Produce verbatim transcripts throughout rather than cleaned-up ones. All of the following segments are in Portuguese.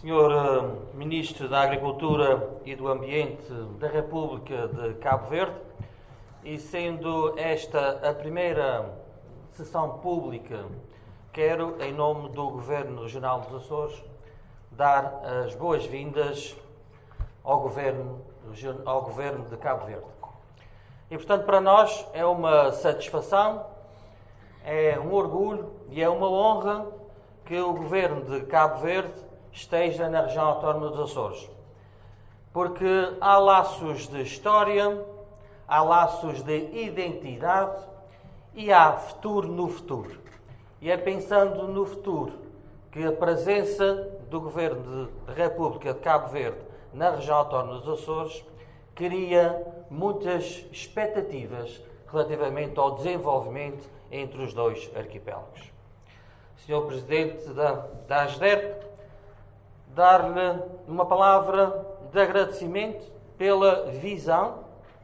senhor Ministro da Agricultura e do Ambiente da República de Cabo Verde, e sendo esta a primeira sessão pública, quero, em nome do Governo Regional dos Açores, dar as boas-vindas ao Governo, ao Governo de Cabo Verde. E, portanto, para nós é uma satisfação, é um orgulho e é uma honra que o Governo de Cabo Verde esteja na região autónoma dos Açores. Porque há laços de história, há laços de identidade e há futuro no futuro. E é pensando no futuro que a presença do Governo da República de Cabo Verde na região autónoma dos Açores cria muitas expectativas relativamente ao desenvolvimento entre os dois arquipélagos. senhor Presidente da, da AGDERP, dar-lhe uma palavra de agradecimento pela visão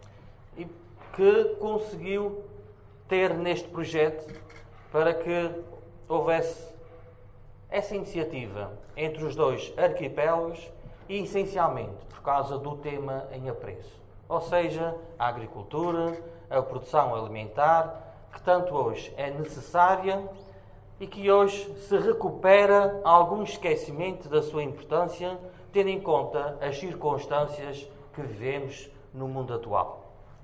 que conseguiu ter neste projeto para que houvesse essa iniciativa entre os dois arquipélagos e, essencialmente, por causa do tema em apreço, ou seja, a agricultura, a produção alimentar, que tanto hoje é necessária e que hoje se recupera algum esquecimento da sua importância, tendo em conta as circunstâncias que vivemos no mundo atual.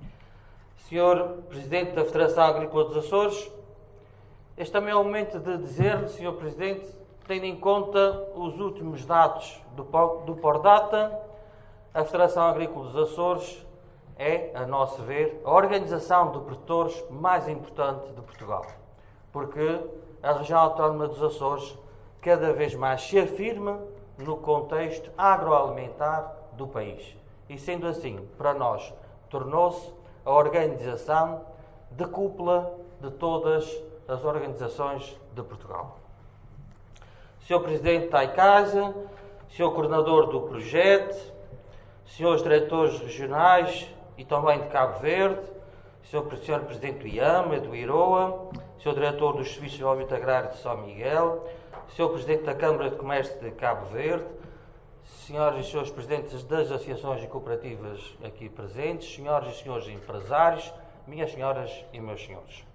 senhor Presidente da Federação Agrícola dos Açores, este também é o momento de dizer-lhe, senhor Presidente, tendo em conta os últimos dados do, do Pordata, a Federação Agrícola dos Açores é, a nosso ver, a organização de produtores mais importante de Portugal. Porque a região autónoma dos Açores cada vez mais se afirma no contexto agroalimentar do país. E sendo assim, para nós, tornou-se a organização de cúpula de todas as organizações de Portugal. senhor Presidente da ICASA, senhor Coordenador do projeto, senhores Diretores Regionais e também de Cabo Verde, senhor Presidente do IAMA, do IROA, senhor Diretor dos Serviços de Desenvolvimento Agrário de São Miguel, senhor Presidente da Câmara de Comércio de Cabo Verde, senhoras e senhores Presidentes das Associações e Cooperativas aqui presentes, senhoras e senhores empresários, minhas senhoras e meus senhores.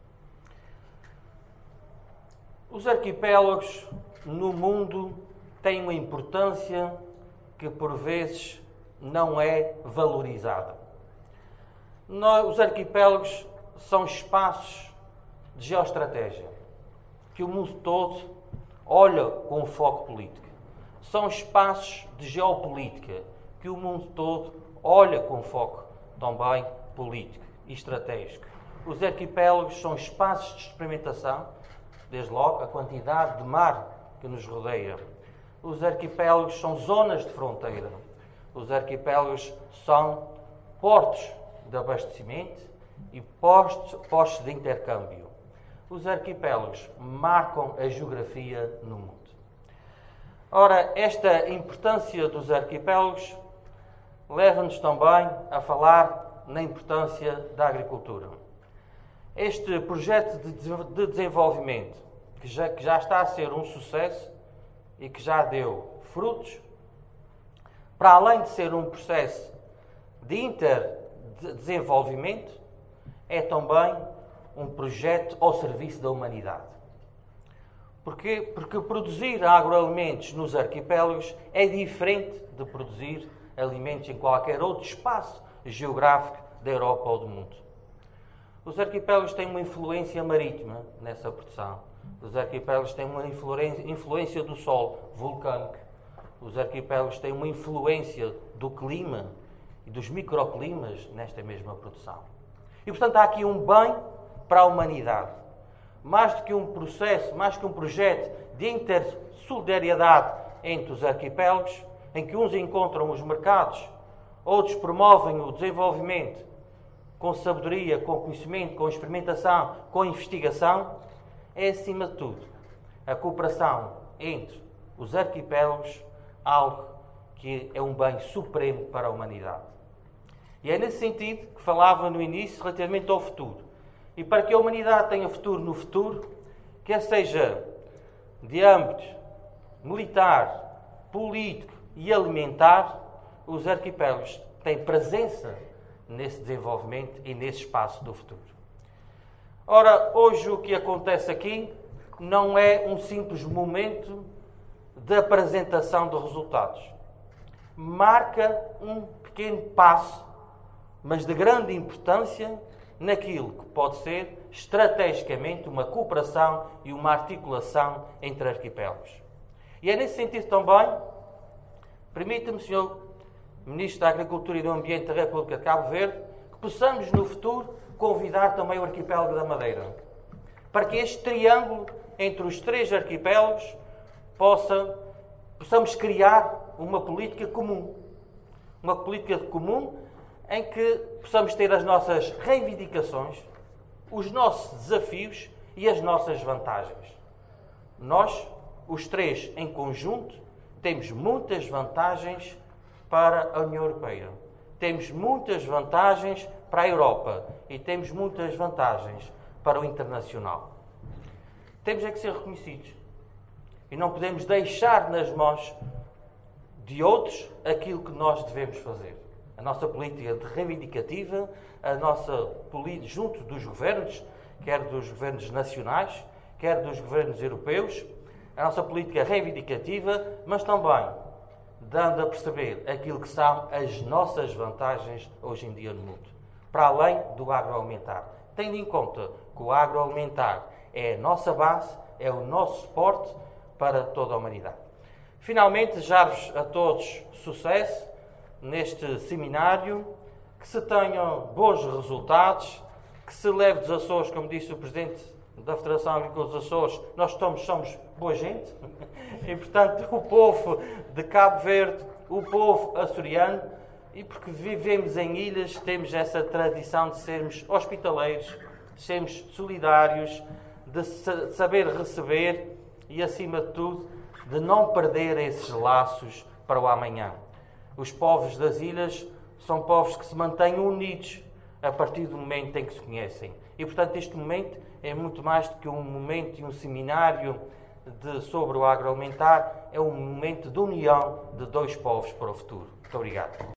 Os arquipélagos no mundo têm uma importância que, por vezes, não é valorizada. Os arquipélagos são espaços de geoestratégia que o mundo todo olha com foco político. São espaços de geopolítica que o mundo todo olha com foco também político e estratégico. Os arquipélagos são espaços de experimentação, desde logo a quantidade de mar que nos rodeia. Os arquipélagos são zonas de fronteira. Os arquipélagos são portos de abastecimento e postos, postos de intercâmbio. Os arquipélagos marcam a geografia no mundo. Ora, esta importância dos arquipélagos leva-nos também a falar na importância da agricultura. Este projeto de desenvolvimento, que já, que já está a ser um sucesso e que já deu frutos, para além de ser um processo de interdesenvolvimento, é também um projeto ao serviço da humanidade. Porquê? Porque produzir agroalimentos nos arquipélagos é diferente de produzir alimentos em qualquer outro espaço geográfico da Europa ou do mundo. Os arquipélagos têm uma influência marítima nessa produção. Os arquipélagos têm uma influência do solo vulcânico. Os arquipélagos têm uma influência do clima e dos microclimas nesta mesma produção. E, portanto, há aqui um bem para a humanidade. Mais do que um processo, mais que um projeto de intersolidariedade entre os arquipélagos, em que uns encontram os mercados, outros promovem o desenvolvimento com sabedoria, com conhecimento, com experimentação, com investigação, é, acima de tudo, a cooperação entre os arquipélagos, algo que é um bem supremo para a humanidade. E é nesse sentido que falava no início relativamente ao futuro. E para que a humanidade tenha futuro no futuro, quer seja de âmbito militar, político e alimentar, os arquipélagos têm presença nesse desenvolvimento e nesse espaço do futuro. Ora, hoje o que acontece aqui não é um simples momento de apresentação de resultados. Marca um pequeno passo, mas de grande importância, naquilo que pode ser estrategicamente uma cooperação e uma articulação entre arquipélagos. E é nesse sentido também, permita-me, senhor Ministro da Agricultura e do Ambiente da República de Cabo Verde, que possamos no futuro convidar também o arquipélago da Madeira, para que este triângulo entre os três arquipélagos possa, possamos criar uma política comum. Uma política comum em que possamos ter as nossas reivindicações, os nossos desafios e as nossas vantagens. Nós, os três em conjunto, temos muitas vantagens para a União Europeia. Temos muitas vantagens para a Europa e temos muitas vantagens para o internacional. Temos é que ser reconhecidos e não podemos deixar nas mãos de outros aquilo que nós devemos fazer. A nossa política reivindicativa, a nossa política junto dos governos, quer dos governos nacionais, quer dos governos europeus, a nossa política reivindicativa, mas também dando a perceber aquilo que são as nossas vantagens hoje em dia no mundo, para além do agroalimentar. Tendo em conta que o agroalimentar é a nossa base, é o nosso suporte para toda a humanidade. Finalmente, desejar-vos a todos sucesso neste seminário, que se tenham bons resultados, que se leve dos Açores, como disse o Presidente da Federação Agrícola dos Açores, nós somos, somos boa gente, e portanto o povo de Cabo Verde, o povo açoriano, e porque vivemos em ilhas, temos essa tradição de sermos hospitaleiros, de sermos solidários, de saber receber e, acima de tudo, de não perder esses laços para o amanhã. Os povos das ilhas são povos que se mantêm unidos a partir do momento em que se conhecem. E, portanto, este momento é muito mais do que um momento e um seminário de, sobre o agroalimentar, é um momento de união de dois povos para o futuro. Muito obrigado.